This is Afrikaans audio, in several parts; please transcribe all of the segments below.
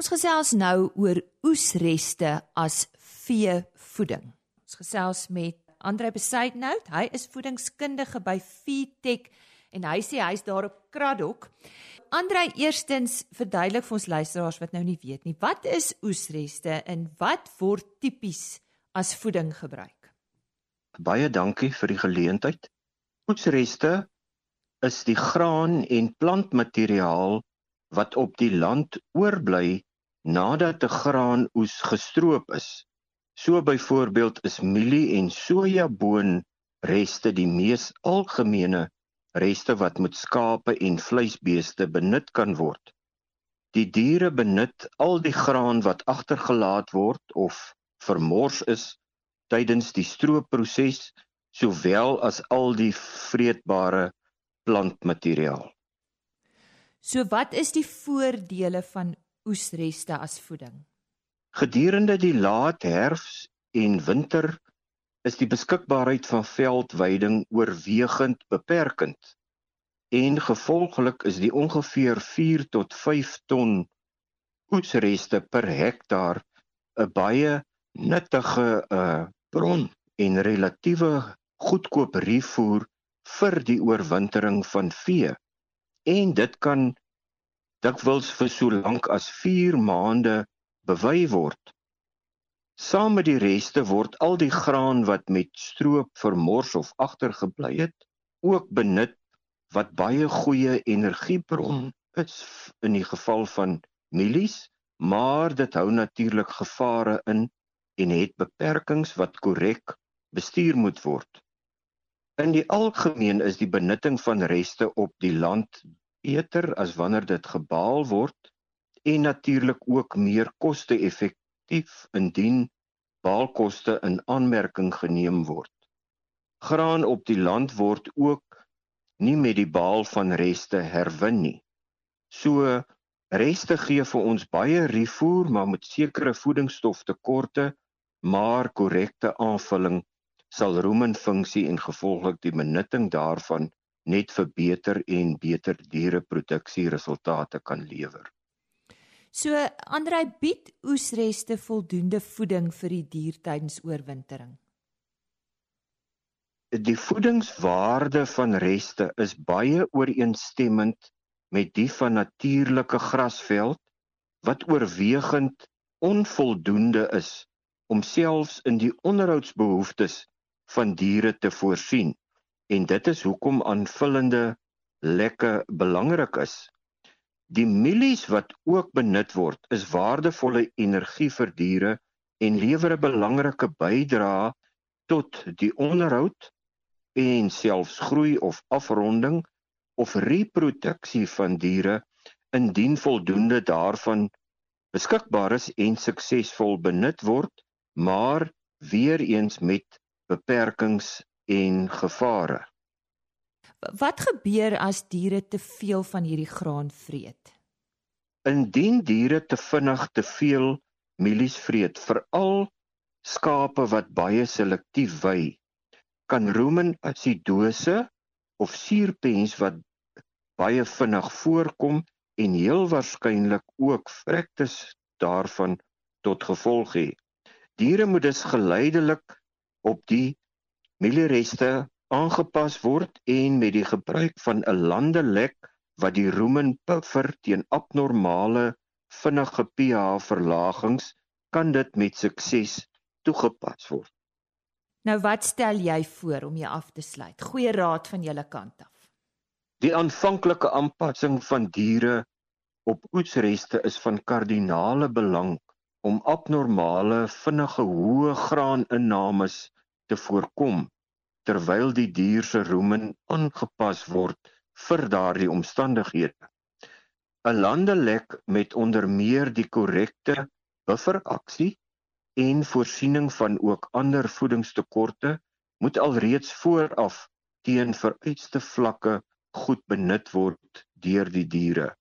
Ons gesels nou oor oesreste as veevoeding. Ons gesels met Andrei Besuidenhout. Hy is voedingskundige by Feedtech en hy sê hy is daar op Kraddock. Andrei, eerstens verduidelik vir ons luisteraars wat nou nie weet nie, wat is oesreste en wat word tipies as voeding gebruik? Baie dankie vir die geleentheid. Oesreste is die graan en plantmateriaal wat op die land oorbly nadat 'n graanoes gestroop is. So byvoorbeeld is mielie en sojaboonreste die mees algemene reste wat met skape en vleisbeeste benut kan word. Die diere benut al die graan wat agtergelaat word of vermors is tydens die stroopproses, sowel as al die vreedbare plantmateriaal. So wat is die voordele van oesreste as voeding? Gedurende die laat herfs en winter is die beskikbaarheid van veldweiding oorwegend beperkend en gevolglik is die ongeveer 4 tot 5 ton oesreste per hektaar 'n baie nuttige bron en relatiewe goedkoop rietvoer vir die oorwintering van vee. En dit kan dikwels vir so lank as 4 maande bewy word. Saam met die reste word al die graan wat met stroop vermors of agtergebly het, ook benut wat baie goeie energiebron is in die geval van mielies, maar dit hou natuurlik gevare in en het beperkings wat korrek bestuur moet word. In die algemeen is die benutting van reste op die land beter as wanneer dit gebaal word en natuurlik ook meer koste-effektief indien baalkoste in aanmerking geneem word. Graan op die land word ook nie met die baal van reste herwin nie. So, reste gee vir ons baie rietvoer, maar met sekere voedingsstoftekorte, maar korrekte aanvulling sal rumenfunksie en gevolglik die benutting daarvan net verbeter en beter diereproduksieresultate kan lewer. So, Andrei, bied oesreste voldoende voeding vir die dier tydens oorwintering? Die voedingswaarde van reste is baie ooreenstemmend met die van natuurlike grasveld, wat oorwegend onvoldoende is om selfs in die onderhoudsbehoeftes van diere te voorsien. En dit is hoekom aanvullende lekke belangrik is. Die mielies wat ook benut word, is waardevolle energie vir diere en lewer 'n belangrike bydrae tot die onderhoud en selfs groei of afronding of reproduksie van diere indien voldoende daarvan beskikbaar is en suksesvol benut word, maar weer eens met beperkings en gevare. Wat gebeur as diere te veel van hierdie graan vreet? Indien diere te vinnig te veel mielies vreet, veral skape wat baie selektief wy, kan rumenasidose of suurpens wat baie vinnig voorkom en heel waarskynlik ook vrektes daarvan tot gevolg hê. Diere moet dus geleidelik op die mieliereste aangepas word en met die gebruik van 'n landelek wat die rumen puffer teen abnormale vinnige pH-verlagings kan dit met sukses toegepas word. Nou wat stel jy voor om jy af te sluit? Goeie raad van julle kant af. Die aanvanklike aanpassing van diere op oesreste is van kardinale belang om abnormale vinnige hoë graaninnames te voorkom, terwyl die dier se rumen aangepas word vir daardie omstandighede. 'n Landelek met onder meer die korrekte bufferaksie en voorsiening van ook ander voedingstekorte moet alreeds vooraf teen vereiste vlakke goed benut word deur die diere.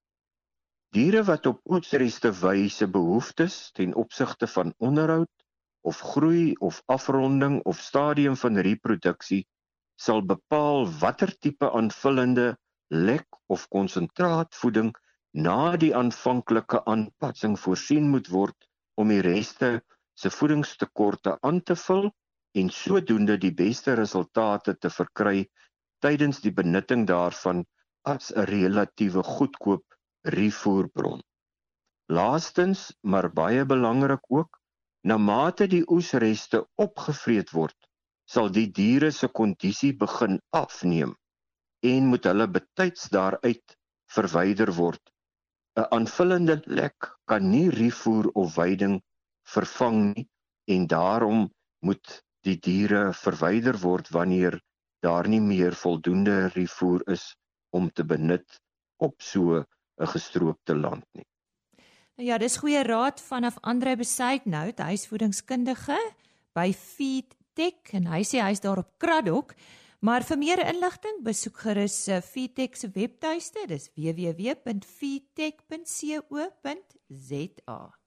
Diere wat op oesreste wy se behoeftes ten opsigte van onderhoud of groei of afronding of stadium van reproduksie sal bepaal watter tipe aanvullende lek of konsentraatvoeding na die aanvanklike aanpassing voorsien moet word om die reste se voedingstekorte aan te vul en sodoende die beste resultate te verkry tydens die benutting daarvan as 'n relatiewe goedkoop refoerbron. Laastens, maar baie belangrik ook, na mate die oesreste opgevreet word, sal die diere se kondisie begin afneem en moet hulle betyds daaruit verwyder word. 'n Aanvullende lek kan nie refoer of veiding vervang nie en daarom moet die diere verwyder word wanneer daar nie meer voldoende refoer is om te benut op so 'n gestroopte land nie. Nou ja, dis goeie raad vanaf Andre Besuidenhout, hy is voedingskundige by Feedtech en hy sê hy is daar op Kraddock. Maar vir meer inligting besoek gerus Feedtech se webtuiste, dis www.feedtech.co.za.